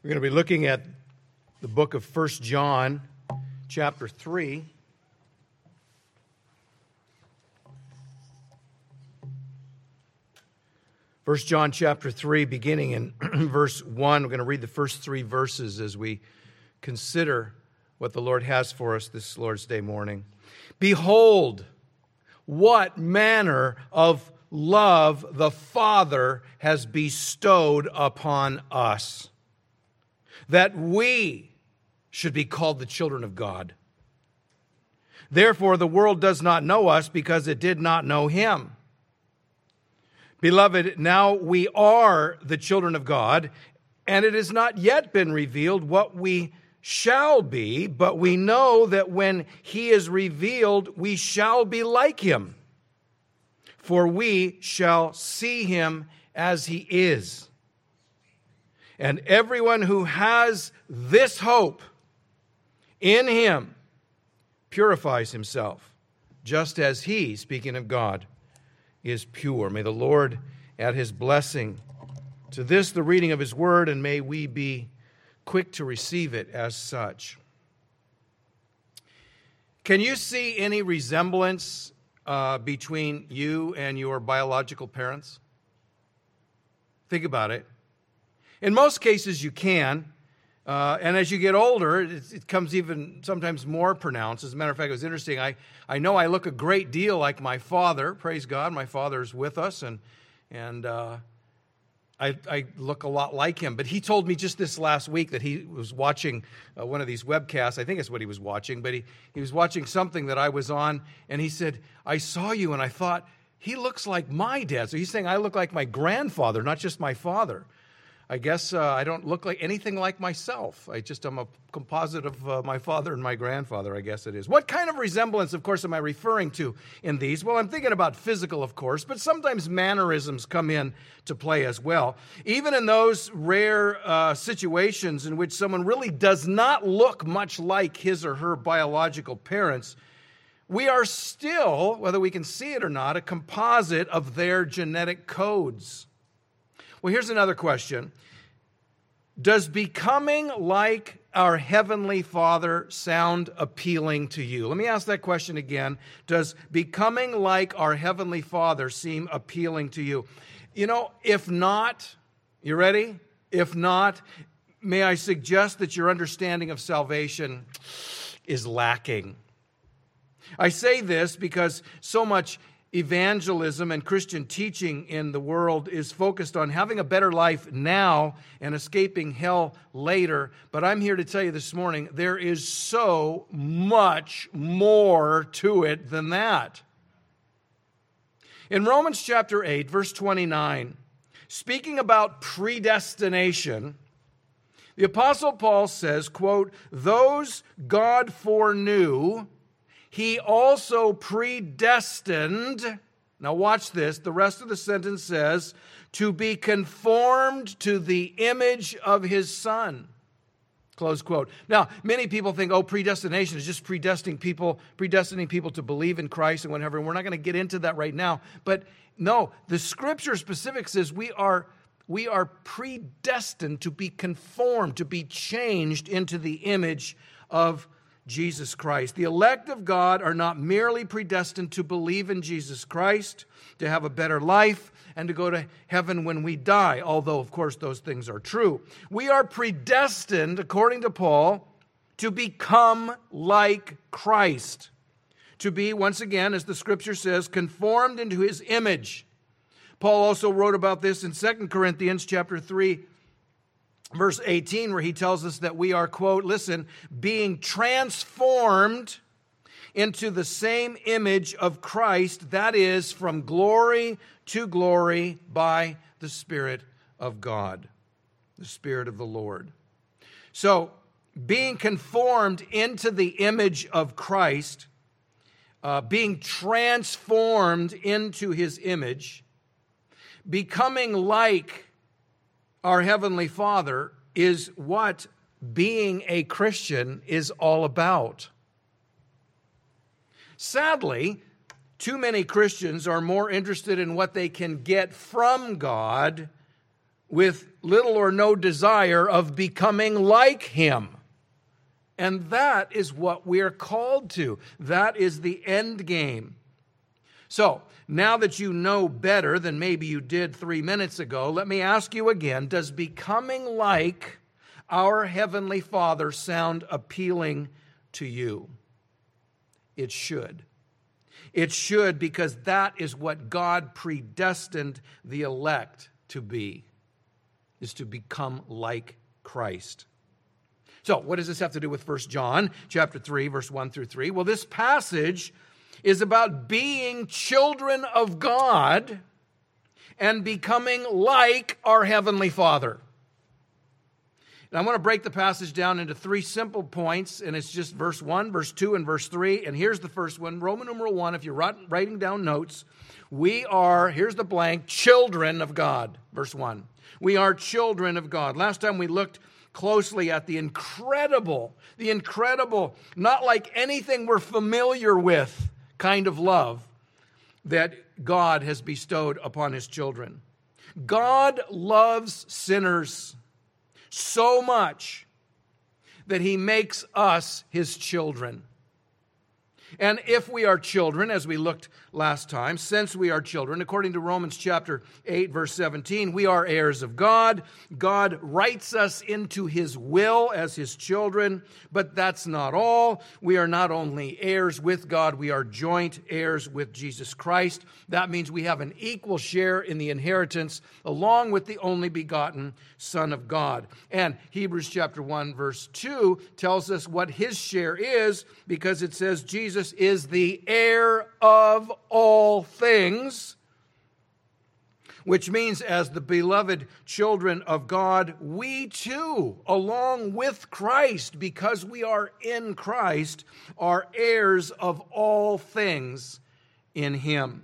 We're going to be looking at the book of 1 John, chapter 3. First John chapter 3, beginning in verse 1. We're going to read the first three verses as we consider what the Lord has for us this Lord's Day morning. Behold, what manner of love the Father has bestowed upon us, that we should be called the children of God. Therefore, the world does not know us because it did not know Him. Beloved, now we are the children of God, and it has not yet been revealed what we shall be, but we know that when He is revealed, we shall be like Him, for we shall see Him as He is. And everyone who has this hope in Him purifies himself, just as He, speaking of God, is pure. May the Lord add His blessing to this, the reading of His word, and may we be quick to receive it as such. Can you see any resemblance between you and your biological parents? Think about it. In most cases, you can. And as you get older, it comes even sometimes more pronounced. As a matter of fact, it was interesting. I know I look a great deal like my father. Praise God, my father's with us, and I look a lot like him. But he told me just this last week that he was watching one of these webcasts. I think it's what he was watching, but he was watching something that I was on, and he said, I saw you, and I thought, he looks like my dad. So he's saying I look like my grandfather, not just my father. I guess I don't look like anything like myself. I'm a composite of my father and my grandfather, I guess it is. What kind of resemblance, of course, am I referring to in these? Well, I'm thinking about physical, of course, but sometimes mannerisms come in to play as well. Even in those rare situations in which someone really does not look much like his or her biological parents, we are still, whether we can see it or not, a composite of their genetic codes. Well, here's another question. Does becoming like our Heavenly Father sound appealing to you? Let me ask that question again. Does becoming like our Heavenly Father seem appealing to you? You know, if not, you ready? If not, may I suggest that your understanding of salvation is lacking. I say this because so much evangelism and Christian teaching in the world is focused on having a better life now and escaping hell later. But I'm here to tell you this morning, there is so much more to it than that. In Romans chapter 8, verse 29, speaking about predestination, the Apostle Paul says, quote, those God foreknew, He also predestined, now watch this, the rest of the sentence says, to be conformed to the image of His Son. Close quote. Now, many people think, predestination is just predestining people to believe in Christ and whatever, and we're not going to get into that right now. But no, the Scripture specific says we are predestined to be conformed, to be changed into the image of Jesus Christ. The elect of God are not merely predestined to believe in Jesus Christ, to have a better life, and to go to heaven when we die, although, of course, those things are true. We are predestined, according to Paul, to become like Christ, to be, once again, as the Scripture says, conformed into His image. Paul also wrote about this in 2 Corinthians chapter 3, verse 18, where he tells us that we are, quote, listen, being transformed into the same image of Christ, that is, from glory to glory by the Spirit of God, the Spirit of the Lord. So, being conformed into the image of Christ, being transformed into His image, becoming like our Heavenly Father is what being a Christian is all about. Sadly, too many Christians are more interested in what they can get from God with little or no desire of becoming like him. And that is what we're called to. That is the end game. So, now that you know better than maybe you did 3 minutes ago, let me ask you again, does becoming like our Heavenly Father sound appealing to you? It should. It should, because that is what God predestined the elect to be, is to become like Christ. So, what does this have to do with 1 John chapter 3, verse 1 through 3? Well, this passage is about being children of God and becoming like our Heavenly Father. And I want to break the passage down into 3 simple points, and it's just verse 1, verse 2, and verse 3. And here's the first one, Roman numeral 1, if you're writing down notes, we are, here's the blank, children of God. Verse 1, we are children of God. Last time we looked closely at the incredible, not like anything we're familiar with kind of love that God has bestowed upon his children. God loves sinners so much that he makes us his children. And if we are children, as we looked last time, since we are children, according to Romans chapter 8, verse 17, we are heirs of God. God writes us into his will as his children, but that's not all. We are not only heirs with God, we are joint heirs with Jesus Christ. That means we have an equal share in the inheritance along with the only begotten Son of God. And Hebrews chapter 1, verse 2 tells us what his share is, because it says Jesus is the heir of all things, which means as the beloved children of God, we too, along with Christ, because we are in Christ, are heirs of all things in him.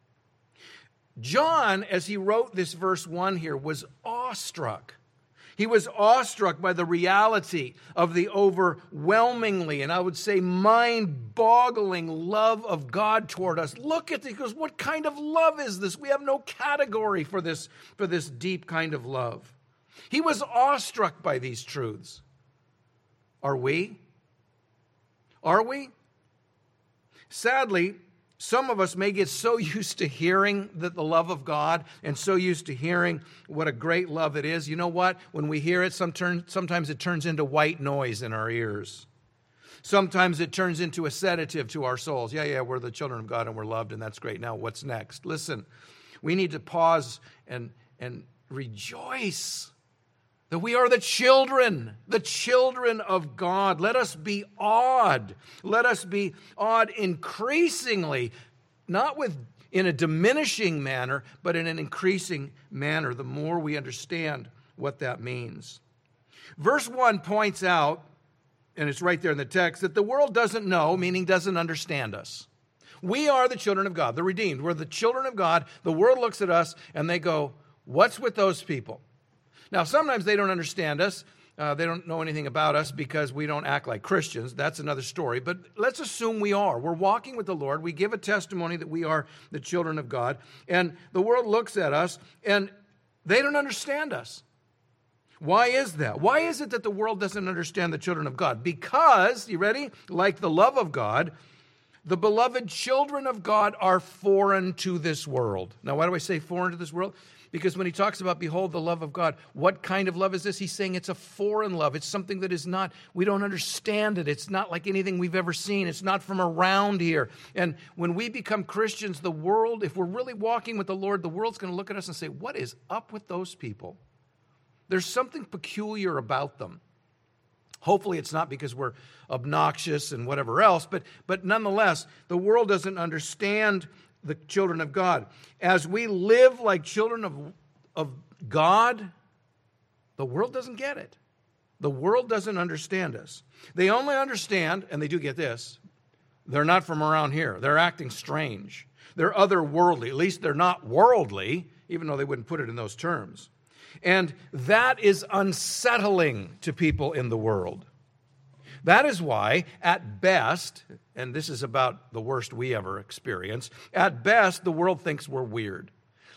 John, as he wrote this verse 1 here, was awestruck. He was awestruck by the reality of the overwhelmingly, and I would say mind-boggling love of God toward us. Look at this. He goes, what kind of love is this? We have no category for this deep kind of love. He was awestruck by these truths. Are we? Are we? Sadly, some of us may get so used to hearing the love of God and so used to hearing what a great love it is. You know what? When we hear it, sometimes it turns into white noise in our ears. Sometimes it turns into a sedative to our souls. Yeah, we're the children of God and we're loved and that's great. Now what's next? Listen, we need to pause and rejoice that we are the children of God. Let us be awed. Let us be awed increasingly, not in a diminishing manner, but in an increasing manner, the more we understand what that means. Verse 1 points out, and it's right there in the text, that the world doesn't know, meaning doesn't understand us. We are the children of God, the redeemed. We're the children of God. The world looks at us and they go, what's with those people? Now, sometimes they don't understand us. They don't know anything about us because we don't act like Christians. That's another story. But let's assume we are. We're walking with the Lord. We give a testimony that we are the children of God. And the world looks at us and they don't understand us. Why is that? Why is it that the world doesn't understand the children of God? Because, you ready? Like the love of God, the beloved children of God are foreign to this world. Now, why do I say foreign to this world? Because when he talks about, behold, the love of God, what kind of love is this? He's saying it's a foreign love. It's something that is not, we don't understand it. It's not like anything we've ever seen. It's not from around here. And when we become Christians, the world, if we're really walking with the Lord, the world's going to look at us and say, what is up with those people? There's something peculiar about them. Hopefully it's not because we're obnoxious and whatever else, but nonetheless, the world doesn't understand the children of God. As we live like children of God, the world doesn't get it. The world doesn't understand us. They only understand, and they do get this, they're not from around here. They're acting strange. They're otherworldly. At least they're not worldly, even though they wouldn't put it in those terms. And that is unsettling to people in the world. That is why, at best, and this is about the worst we ever experienced, at best, the world thinks we're weird.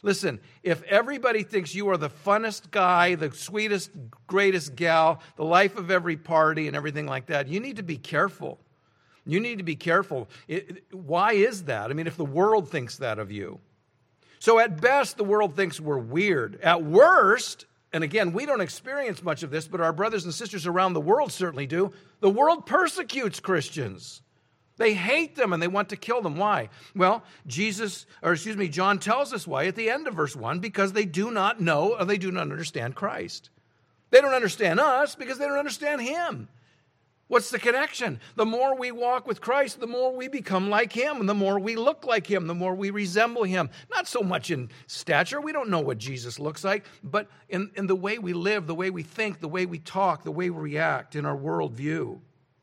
Listen, if everybody thinks you are the funnest guy, the sweetest, greatest gal, the life of every party and everything like that, you need to be careful. You need to be careful. Why is that? I mean, if the world thinks that of you. So at best, the world thinks we're weird. At worst, and again, we don't experience much of this, but our brothers and sisters around the world certainly do, the world persecutes Christians. They hate them and they want to kill them. Why? Well, John tells us why at the end of verse 1, because they do not know or they do not understand Christ. They don't understand us because they don't understand him. What's the connection? The more we walk with Christ, the more we become like him, and the more we look like him, the more we resemble him. Not so much in stature. We don't know what Jesus looks like, but in the way we live, the way we think, the way we talk, the way we react in our worldview.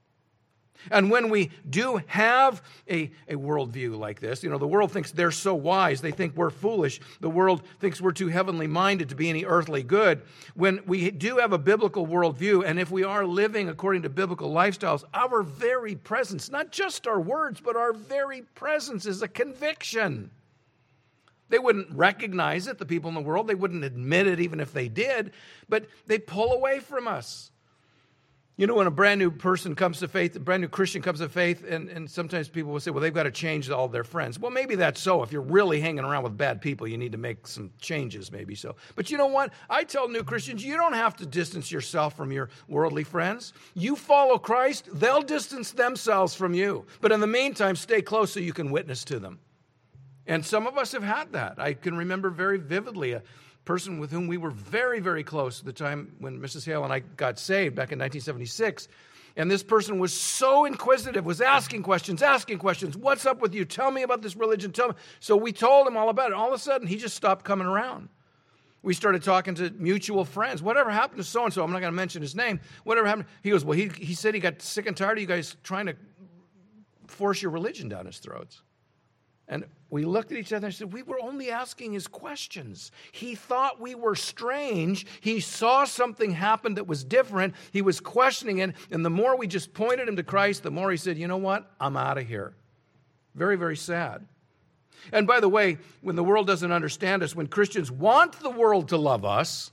And when we do have a worldview like this, the world thinks they're so wise, they think we're foolish. The world thinks we're too heavenly minded to be any earthly good. When we do have a biblical worldview, and if we are living according to biblical lifestyles, our very presence, not just our words, but our very presence is a conviction. They wouldn't recognize it, the people in the world. They wouldn't admit it even if they did, but they pull away from us. When a brand new person comes to faith, a brand new Christian comes to faith, and sometimes people will say, well, they've got to change all their friends. Well, maybe that's so. If you're really hanging around with bad people, you need to make some changes, maybe so. But you know what? I tell new Christians, you don't have to distance yourself from your worldly friends. You follow Christ, they'll distance themselves from you. But in the meantime, stay close so you can witness to them. And some of us have had that. I can remember very vividly a person with whom we were very, very close at the time when Mrs. Hale and I got saved back in 1976. And this person was so inquisitive, was asking questions. What's up with you? Tell me about this religion. Tell me. So we told him all about it. All of a sudden, he just stopped coming around. We started talking to mutual friends. Whatever happened to so-and-so? I'm not going to mention his name. Whatever happened? He goes, well, he said he got sick and tired of you guys trying to force your religion down his throats. And we looked at each other and said, we were only asking his questions. He thought we were strange. He saw something happen that was different. He was questioning it. And the more we just pointed him to Christ, the more he said, you know what? I'm out of here. Very, very sad. And by the way, when the world doesn't understand us, when Christians want the world to love us,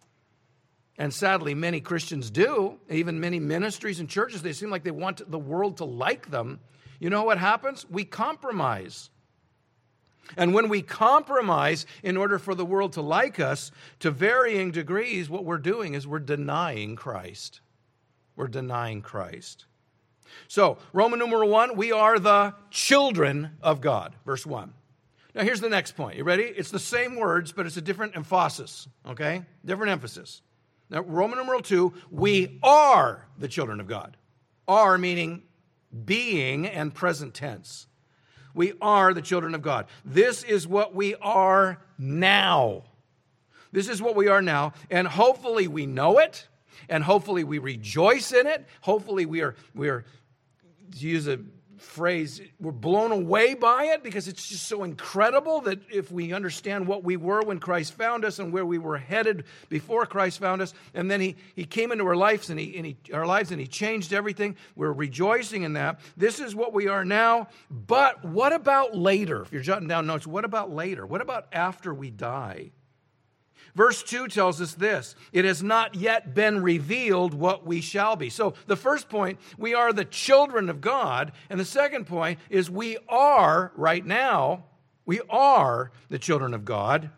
and sadly many Christians do, even many ministries and churches, they seem like they want the world to like them. You know what happens? We compromise. And when we compromise in order for the world to like us, to varying degrees, what we're doing is we're denying Christ. We're denying Christ. So, Roman numeral 1, we are the children of God. Verse 1. Now, here's the next point. You ready? It's the same words, but it's a different emphasis. Okay? Different emphasis. Now, Roman numeral 2, we are the children of God. Are meaning being and present tense. We are the children of God. This is what we are now. This is what we are now. And hopefully we know it. And hopefully we rejoice in it. Hopefully we are, to use a phrase, we're blown away by it because it's just so incredible that if we understand what we were when Christ found us and where we were headed before Christ found us, and then he came into our lives and he changed everything, we're rejoicing in that. This is what we are now. But what about later? If you're jotting down notes, what about later? What about after we die? Verse 2 tells us this: it has not yet been revealed what we shall be. So the first point, we are the children of God. And the second point is we are, right now, we are the children of God.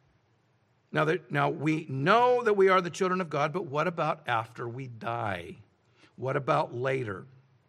Now we know that we are the children of God, but what about after we die? What about later?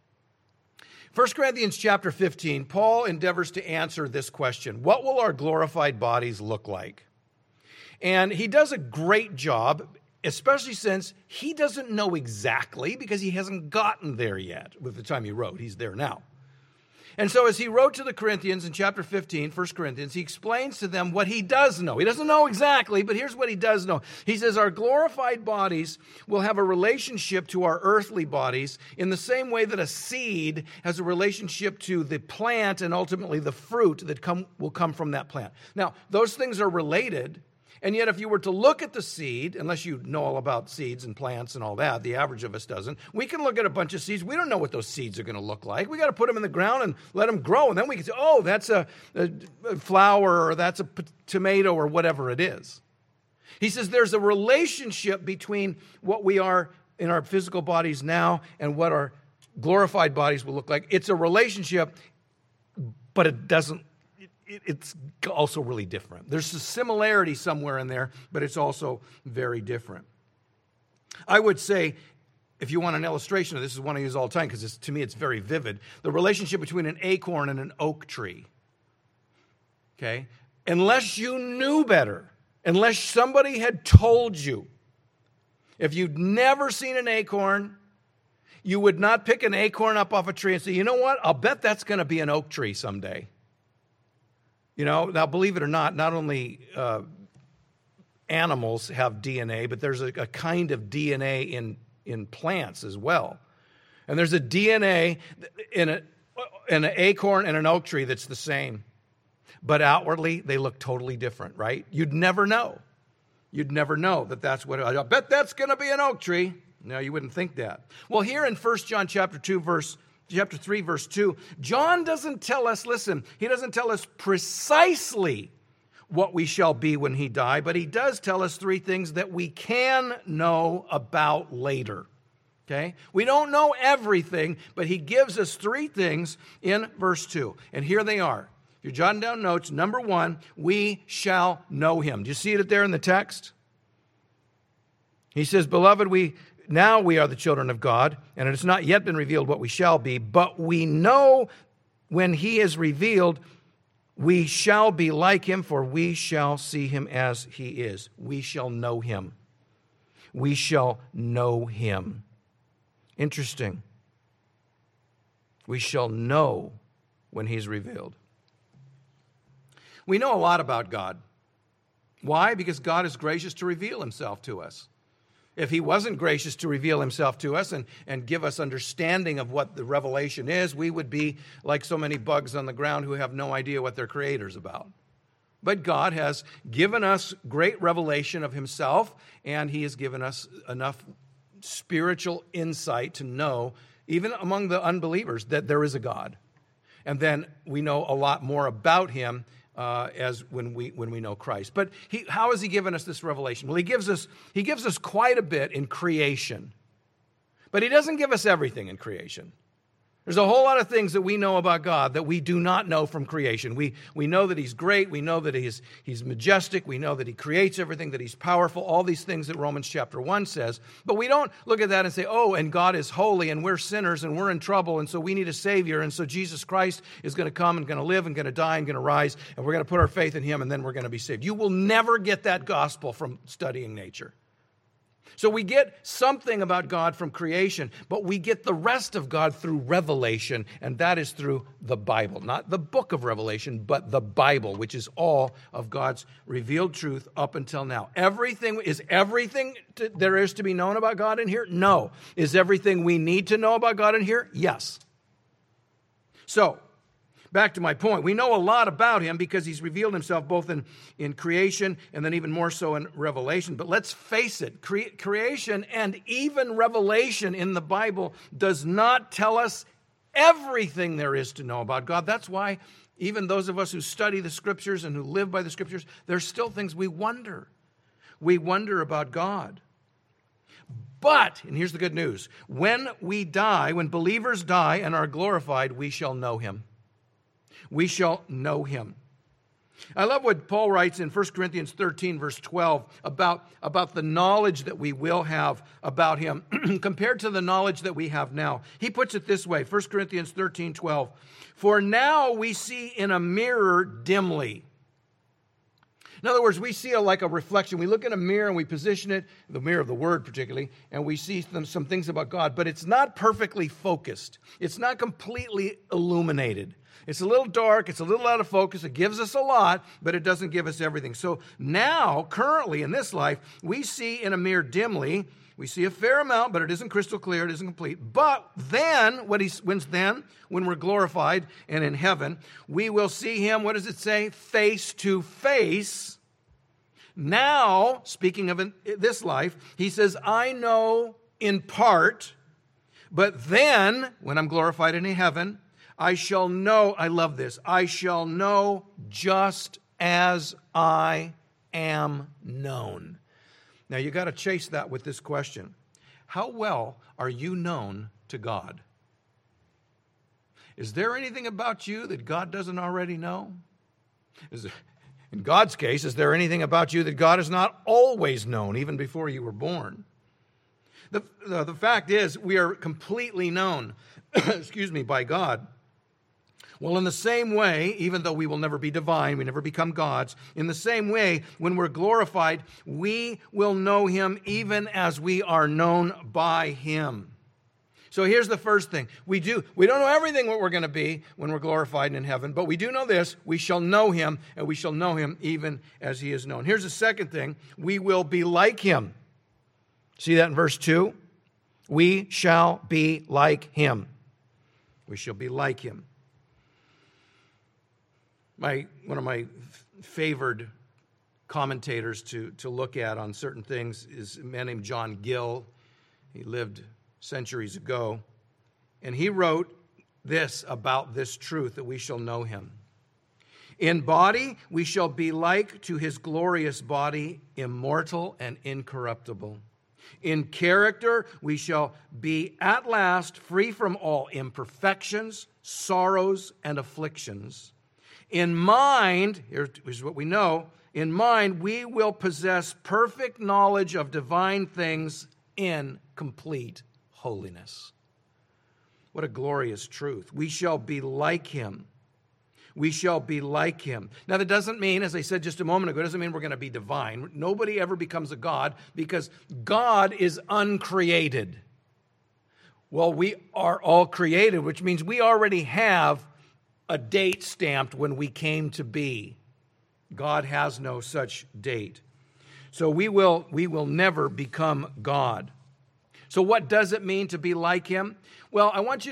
1 Corinthians chapter 15, Paul endeavors to answer this question: what will our glorified bodies look like? And he does a great job, especially since he doesn't know exactly because he hasn't gotten there yet. With the time he wrote, he's there now. And so as he wrote to the Corinthians in chapter 15, 1 Corinthians, he explains to them what he does know. He doesn't know exactly, but here's what he does know. He says our glorified bodies will have a relationship to our earthly bodies in the same way that a seed has a relationship to the plant and ultimately the fruit that will come from that plant. Now, those things are related. And yet if you were to look at the seed, unless you know all about seeds and plants and all that, the average of us doesn't, we can look at a bunch of seeds. We don't know what those seeds are going to look like. We got to put them in the ground and let them grow. And then we can say, oh, that's a flower, or that's a tomato, or whatever it is. He says there's a relationship between what we are in our physical bodies now and what our glorified bodies will look like. It's a relationship, but it's also really different. There's a similarity somewhere in there, but it's also very different. I would say, if you want an illustration of this, is one I use all the time because to me it's very vivid. The relationship between an acorn and an oak tree. Okay? Unless you knew better, unless somebody had told you, if you'd never seen an acorn, you would not pick an acorn up off a tree and say, you know what, I'll bet that's going to be an oak tree someday. You know, now believe it or not only animals have DNA, but there's a kind of DNA in plants as well. And there's a DNA in an acorn and an oak tree that's the same. But outwardly, they look totally different, right? You'd never know. You'd never know that's what, I bet that's going to be an oak tree. No, you wouldn't think that. Well, here in 1 John chapter 3, verse 2, John doesn't tell us, listen, he doesn't tell us precisely what we shall be when he die, but he does tell us three things that we can know about later. Okay? We don't know everything, but he gives us three things in verse 2. And here they are. If you're jotting down notes, number one, we shall know him. Do you see it there in the text? He says, beloved, now we are the children of God, and it has not yet been revealed what we shall be, but we know when he is revealed, we shall be like him, for we shall see him as he is. We shall know him. We shall know him. Interesting. We shall know when he's revealed. We know a lot about God. Why? Because God is gracious to reveal himself to us. If he wasn't gracious to reveal himself to us and give us understanding of what the revelation is, we would be like so many bugs on the ground who have no idea what their creator's about. But God has given us great revelation of himself, and he has given us enough spiritual insight to know, even among the unbelievers, that there is a God. And then we know a lot more about him as when we know Christ. But how has he given us this revelation? Well, he gives us quite a bit in creation. But he doesn't give us everything in creation. There's a whole lot of things that we know about God that we do not know from creation. We know that he's great. We know that he's majestic. We know that he creates everything, that he's powerful, all these things that Romans chapter 1 says. But we don't look at that and say, oh, and God is holy, and we're sinners, and we're in trouble, and so we need a Savior, and so Jesus Christ is going to come and going to live and going to die and going to rise, and we're going to put our faith in him, and then we're going to be saved. You will never get that gospel from studying nature. So we get something about God from creation, but we get the rest of God through revelation, and that is through the Bible. Not the book of Revelation, but the Bible, which is all of God's revealed truth up until now. Is everything there is to be known about God in here? No. Is everything we need to know about God in here? Yes. So, back to my point, we know a lot about him because he's revealed himself both in creation and then even more so in Revelation. But let's face it, creation and even Revelation in the Bible does not tell us everything there is to know about God. That's why even those of us who study the Scriptures and who live by the Scriptures, there's still things we wonder. We wonder about God. But, and here's the good news, when we die, when believers die and are glorified, we shall know him. We shall know him. I love what Paul writes in 1 Corinthians 13, verse 12, about the knowledge that we will have about him compared to the knowledge that we have now. He puts it this way, 1 Corinthians 13, 12. For now we see in a mirror dimly. In other words, we see like a reflection. We look in a mirror and we position it, the mirror of the Word particularly, and we see some things about God, but it's not perfectly focused. It's not completely illuminated. It's a little dark, it's a little out of focus, it gives us a lot, but it doesn't give us everything. So now, currently in this life, we see in a mirror dimly, we see a fair amount, but it isn't crystal clear, it isn't complete. But then, when we're glorified and in heaven, we will see him, what does it say? Face to face. Now, speaking of this life, he says, I know in part, but then, when I'm glorified in heaven, I shall know, I love this, I shall know just as I am known. Now, you got to chase that with this question. How well are you known to God? Is there anything about you that God doesn't already know? In God's case, is there anything about you that God has not always known, even before you were born? The fact is, we are completely known, by God. Well, in the same way, even though we will never be divine, we never become gods, in the same way, when we're glorified, we will know him even as we are known by him. So here's the first thing. We don't know everything what we're going to be when we're glorified in heaven, but we do know this. We shall know him, and we shall know him even as he is known. Here's the second thing. We will be like him. See that in verse 2? We shall be like him. We shall be like him. One of my favored commentators to look at on certain things is a man named John Gill. He lived centuries ago, and he wrote this about this truth that we shall know him. In body, we shall be like to his glorious body, immortal and incorruptible. In character, we shall be at last free from all imperfections, sorrows, and afflictions. In mind, here's what we know, in mind, we will possess perfect knowledge of divine things in complete holiness. What a glorious truth. We shall be like him. We shall be like him. Now, that doesn't mean, as I said just a moment ago, it doesn't mean we're going to be divine. Nobody ever becomes a god because God is uncreated. Well, we are all created, which means we already have a date stamped when we came to be. God has no such date. So we will never become God. So what does it mean to be like him? Well, I want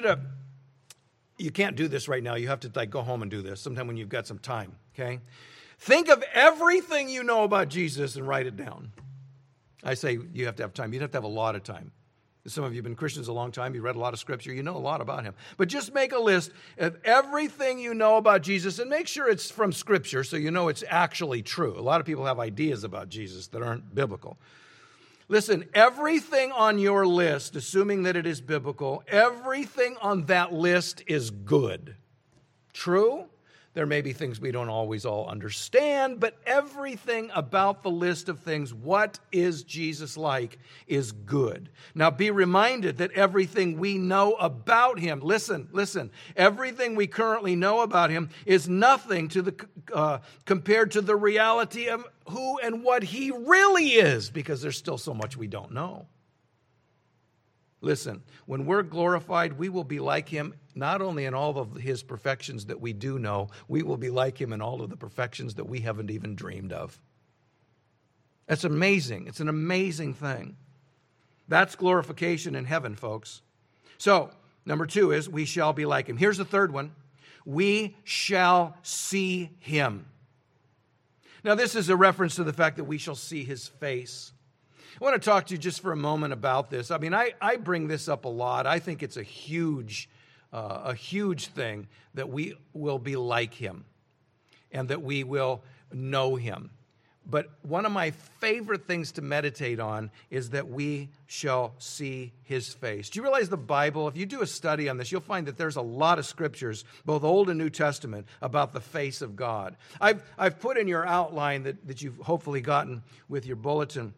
you can't do this right now. You have to go home and do this sometime when you've got some time, okay? Think of everything you know about Jesus and write it down. I say you have to have time. You'd have to have a lot of time. Some of you have been Christians a long time. You read a lot of Scripture. You know a lot about him. But just make a list of everything you know about Jesus and make sure it's from Scripture so you know it's actually true. A lot of people have ideas about Jesus that aren't biblical. Listen, everything on your list, assuming that it is biblical, everything on that list is good. True? There may be things we don't always all understand, but everything about the list of things, what is Jesus like, is good. Now be reminded that everything we know about him, listen, everything we currently know about him is nothing compared to the reality of who and what he really is, because there's still so much we don't know. Listen, when we're glorified, we will be like him, not only in all of his perfections that we do know, we will be like him in all of the perfections that we haven't even dreamed of. That's amazing. It's an amazing thing. That's glorification in heaven, folks. So, number 2 is we shall be like him. Here's the third one. We shall see him. Now, this is a reference to the fact that we shall see his face. I want to talk to you just for a moment about this. I mean, I bring this up a lot. I think it's a huge thing that we will be like him and that we will know him. But one of my favorite things to meditate on is that we shall see his face. Do you realize the Bible, if you do a study on this, you'll find that there's a lot of scriptures, both Old and New Testament, about the face of God. I've put in your outline that you've hopefully gotten with your bulletin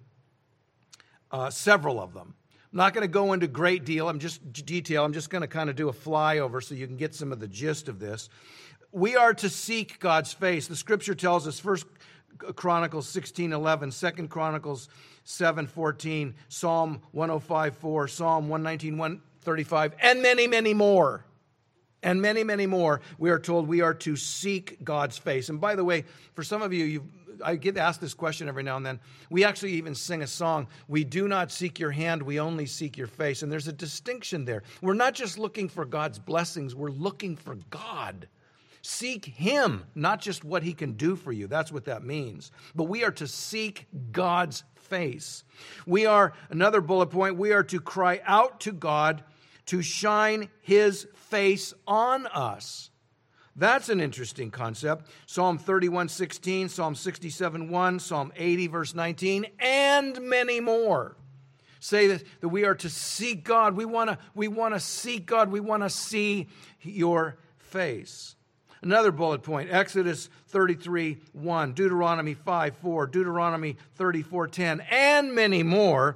several of them. I'm not going to go into great detail. I'm just going to kind of do a flyover so you can get some of the gist of this. We are to seek God's face. The scripture tells us, 1 Chronicles 16:11, 2 Chronicles 7:14, Psalm 105:4, Psalm 119, 135, and many, many more. And many, many more. We are told we are to seek God's face. And by the way, for some of you, I get asked this question every now and then. We actually even sing a song, we do not seek your hand, we only seek your face. And there's a distinction there. We're not just looking for God's blessings, we're looking for God. Seek Him, not just what He can do for you. That's what that means. But we are to seek God's face. Another bullet point, we are to cry out to God to shine His face on us. That's an interesting concept. Psalm 31:16, Psalm 67:1, Psalm 80, verse 19, and many more say that we are to seek God. We want to seek God. We want to see your face. Another bullet point, Exodus 33:1, Deuteronomy 5:4, Deuteronomy 34:10, and many more.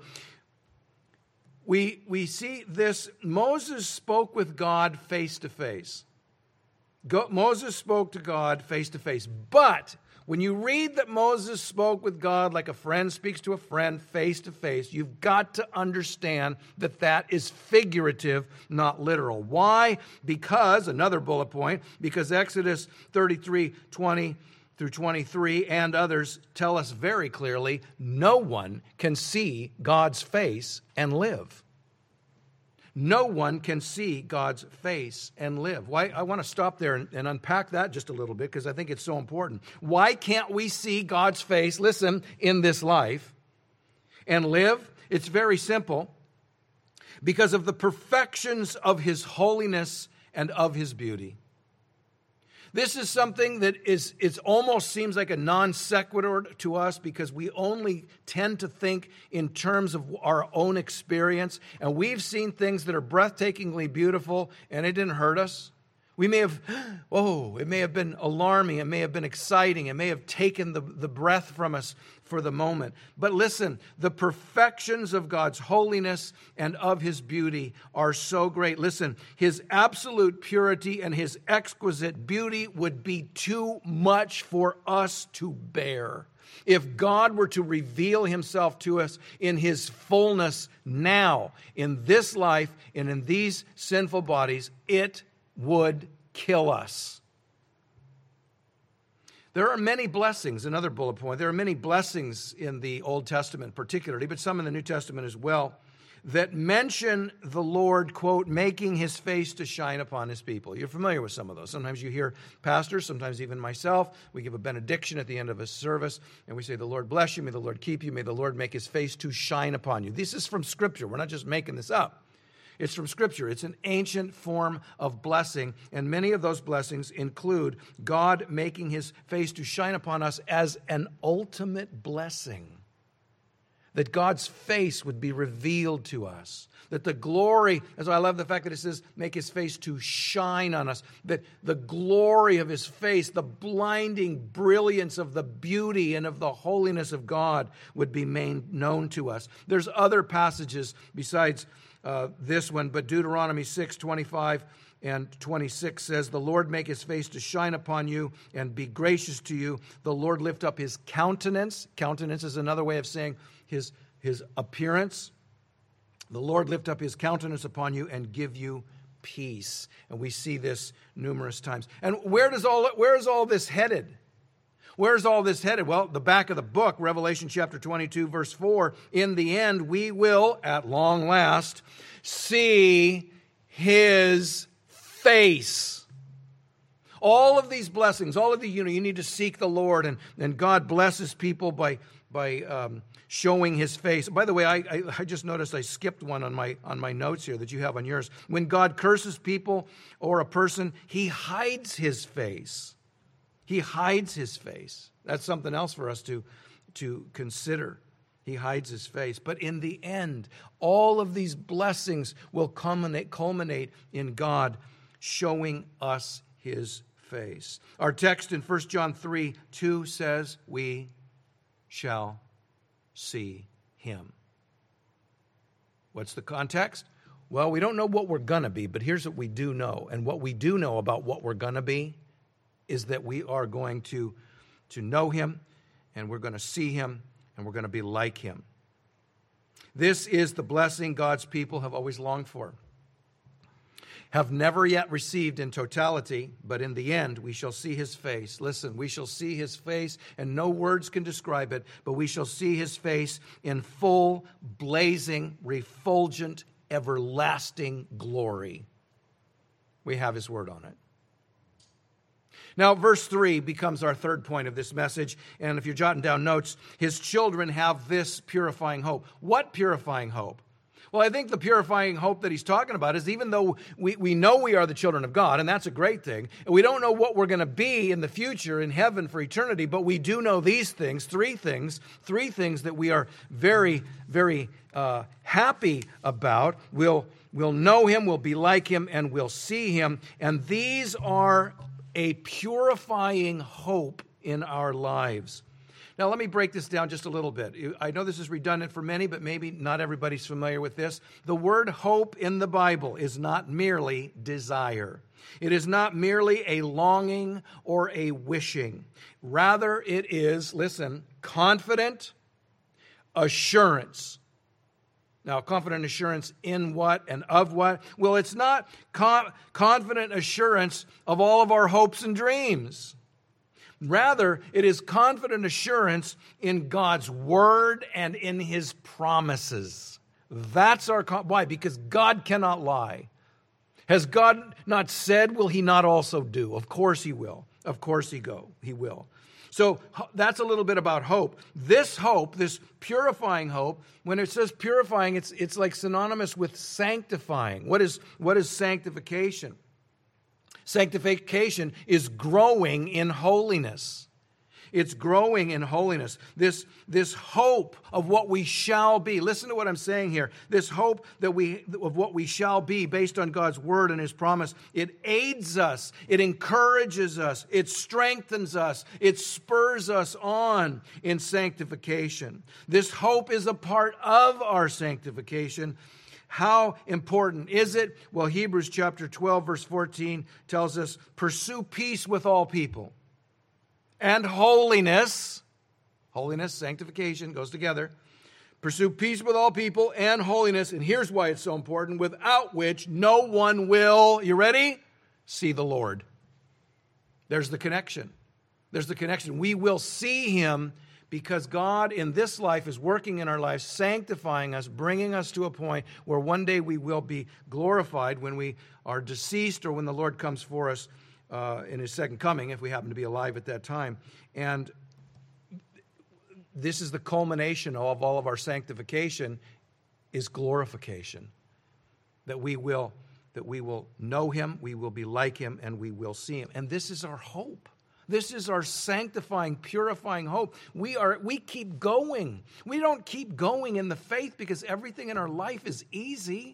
We see this. Moses spoke with God face to face. Moses spoke to God face to face. But when you read that Moses spoke with God like a friend speaks to a friend face to face, you've got to understand that that is figurative, not literal. Why? Because, another bullet point, because Exodus 33:20 through 23 and others tell us very clearly, no one can see God's face and live. No one can see God's face and live. Why? I want to stop there and unpack that just a little bit because I think it's so important. Why can't we see God's face, listen, in this life and live? It's very simple. Because of the perfections of His holiness and of His beauty. This is something that it almost seems like a non sequitur to us because we only tend to think in terms of our own experience. And we've seen things that are breathtakingly beautiful and it didn't hurt us. We may have, it may have been alarming. It may have been exciting. It may have taken the breath from us for the moment. But listen, the perfections of God's holiness and of His beauty are so great. Listen, His absolute purity and His exquisite beauty would be too much for us to bear. If God were to reveal Himself to us in His fullness now, in this life and in these sinful bodies, it would kill us. There are many blessings, another bullet point, there are many blessings in the Old Testament particularly, but some in the New Testament as well, that mention the Lord, quote, making His face to shine upon His people. You're familiar with some of those. Sometimes you hear pastors, sometimes even myself, we give a benediction at the end of a service, and we say, the Lord bless you, may the Lord keep you, may the Lord make His face to shine upon you. This is from Scripture. We're not just making this up. It's from Scripture. It's an ancient form of blessing, and many of those blessings include God making His face to shine upon us as an ultimate blessing. That God's face would be revealed to us. That the glory, as I love the fact that it says, make His face to shine on us. That the glory of His face, the blinding brilliance of the beauty and of the holiness of God would be made known to us. There's other passages besides this one, but Deuteronomy 6:25 and 26 says, the Lord make His face to shine upon you and be gracious to you. The Lord lift up His countenance. Countenance is another way of saying His appearance. The Lord lift up His countenance upon you and give you peace. And we see this numerous times. And where is all this headed? Where's all this headed? Well, the back of the book, Revelation chapter 22, verse 4, in the end we will, at long last, see His face. All of these blessings, all of the, you need to seek the Lord, and God blesses people by showing His face. By the way, I just noticed I skipped one on my notes here that you have on yours. When God curses people or a person, He hides His face. He hides His face. That's something else for us to consider. He hides His face. But in the end, all of these blessings will culminate in God showing us His face. Our text in 1 John 3:2 says, we shall see Him. What's the context? Well, we don't know what we're going to be, but here's what we do know. And what we do know about what we're going to be is that we are going to know Him, and we're going to see Him, and we're going to be like Him. This is the blessing God's people have always longed for, have never yet received in totality, but in the end we shall see His face. Listen, we shall see His face, and no words can describe it, but we shall see His face in full, blazing, refulgent, everlasting glory. We have His word on it. Now, verse 3 becomes our third point of this message. And if you're jotting down notes, his children have this purifying hope. What purifying hope? Well, I think the purifying hope that he's talking about is even though we know we are the children of God, and that's a great thing, and we don't know what we're going to be in the future in heaven for eternity, but we do know these things, three things that we are very, very happy about. We'll know him, we'll be like him, and we'll see him. And these are a purifying hope in our lives. Now, let me break this down just a little bit. I know this is redundant for many, but maybe not everybody's familiar with this. The word hope in the Bible is not merely desire. It is not merely a longing or a wishing. Rather, it is, listen, confident assurance. Now, confident assurance in what and of what? Well, it's not confident assurance of all of our hopes and dreams. Rather, it is confident assurance in God's word and in his promises. That's our, why? Because God cannot lie. Has God not said, will he not also do? Of course he will. Of course he will. So that's a little bit about hope. This hope, this purifying hope, when it says purifying, it's like synonymous with sanctifying. What is sanctification? Sanctification is growing in holiness. It's growing in holiness. This hope of what we shall be. Listen to what I'm saying here. This hope of what we shall be based on God's word and his promise. It aids us. It encourages us. It strengthens us. It spurs us on in sanctification. This hope is a part of our sanctification. How important is it? Well, Hebrews chapter 12, verse 14 tells us, pursue peace with all people and holiness. Holiness, sanctification goes together. Pursue peace with all people and holiness. And here's why it's so important, without which no one will, you ready? See the Lord. There's the connection. There's the connection. We will see him because God in this life is working in our lives, sanctifying us, bringing us to a point where one day we will be glorified when we are deceased or when the Lord comes for us in his second coming, if we happen to be alive at that time. And this is the culmination of all of our sanctification, is glorification. That we will know him, we will be like him, and we will see him. And this is our hope. This is our sanctifying, purifying hope. We keep going. We don't keep going in the faith because everything in our life is easy.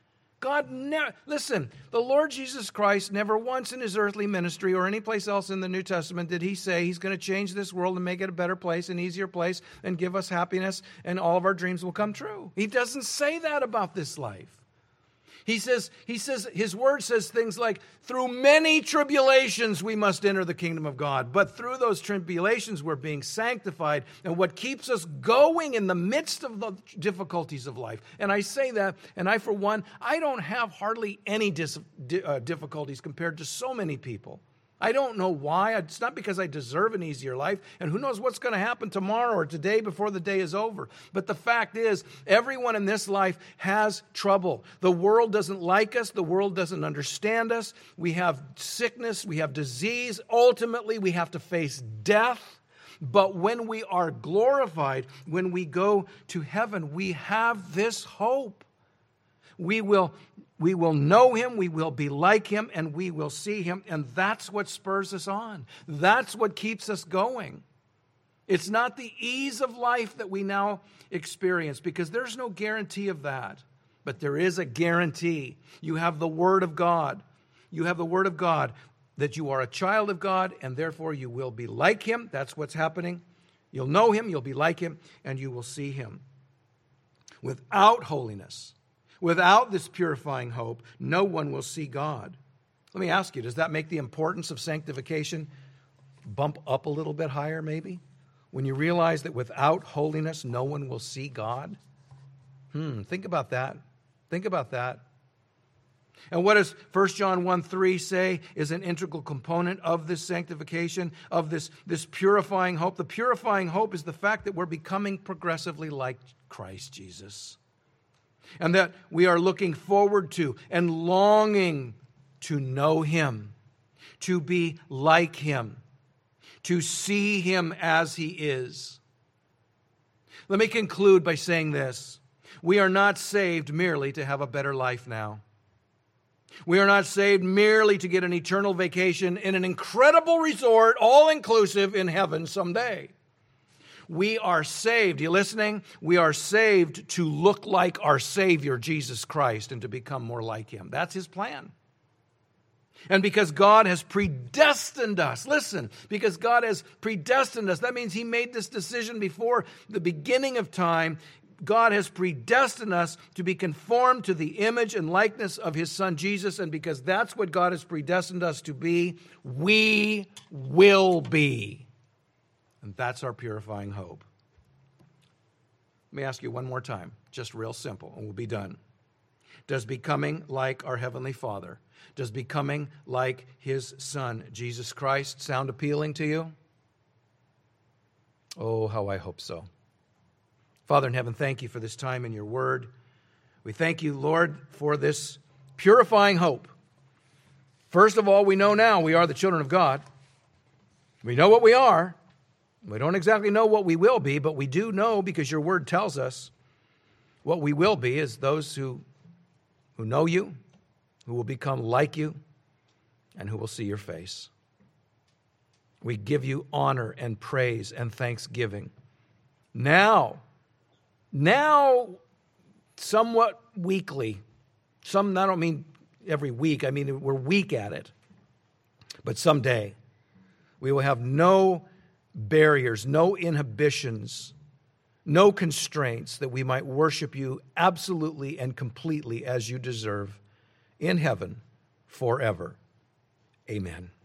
Listen, the Lord Jesus Christ never once in his earthly ministry or any place else in the New Testament did he say he's going to change this world and make it a better place, an easier place, and give us happiness, and all of our dreams will come true. He doesn't say that about this life. He says, his word says things like, through many tribulations we must enter the kingdom of God. But through those tribulations we're being sanctified. And what keeps us going in the midst of the difficulties of life. And I say that, and I, for one, I don't have hardly any difficulties compared to so many people. I don't know why. It's not because I deserve an easier life, and who knows what's going to happen tomorrow or today before the day is over. But the fact is, everyone in this life has trouble. The world doesn't like us. The world doesn't understand us. We have sickness. We have disease. Ultimately, we have to face death. But when we are glorified, when we go to heaven, we have this hope. We will know him, we will be like him, and we will see him. And that's what spurs us on. That's what keeps us going. It's not the ease of life that we now experience, because there's no guarantee of that. But there is a guarantee. You have the Word of God. You have the Word of God that you are a child of God, and therefore you will be like him. That's what's happening. You'll know him, you'll be like him, and you will see him. Without holiness, without this purifying hope, no one will see God. Let me ask you, does that make the importance of sanctification bump up a little bit higher maybe? When you realize that without holiness, no one will see God? Think about that. Think about that. And what does 1 John 1:3 say is an integral component of this sanctification, of this purifying hope? The purifying hope is the fact that we're becoming progressively like Christ Jesus. And that we are looking forward to and longing to know him, to be like him, to see him as he is. Let me conclude by saying this. We are not saved merely to have a better life now. We are not saved merely to get an eternal vacation in an incredible resort, all-inclusive in heaven someday. We are saved, you listening? We are saved to look like our Savior, Jesus Christ, and to become more like him. That's his plan. And because God has predestined us, listen, because God has predestined us, that means he made this decision before the beginning of time. God has predestined us to be conformed to the image and likeness of his Son Jesus, and because that's what God has predestined us to be, we will be. And that's our purifying hope. Let me ask you one more time, just real simple, and we'll be done. Does becoming like our Heavenly Father, does becoming like his Son, Jesus Christ, sound appealing to you? Oh, how I hope so. Father in heaven, thank you for this time in your word. We thank you, Lord, for this purifying hope. First of all, we know now we are the children of God. We know what we are. We don't exactly know what we will be, but we do know, because your word tells us, what we will be is those who know you, who will become like you, and who will see your face. We give you honor and praise and thanksgiving. Now, somewhat weekly, I don't mean every week, I mean we're weak at it, but someday we will have no barriers, no inhibitions, no constraints, that we might worship you absolutely and completely as you deserve in heaven forever. Amen.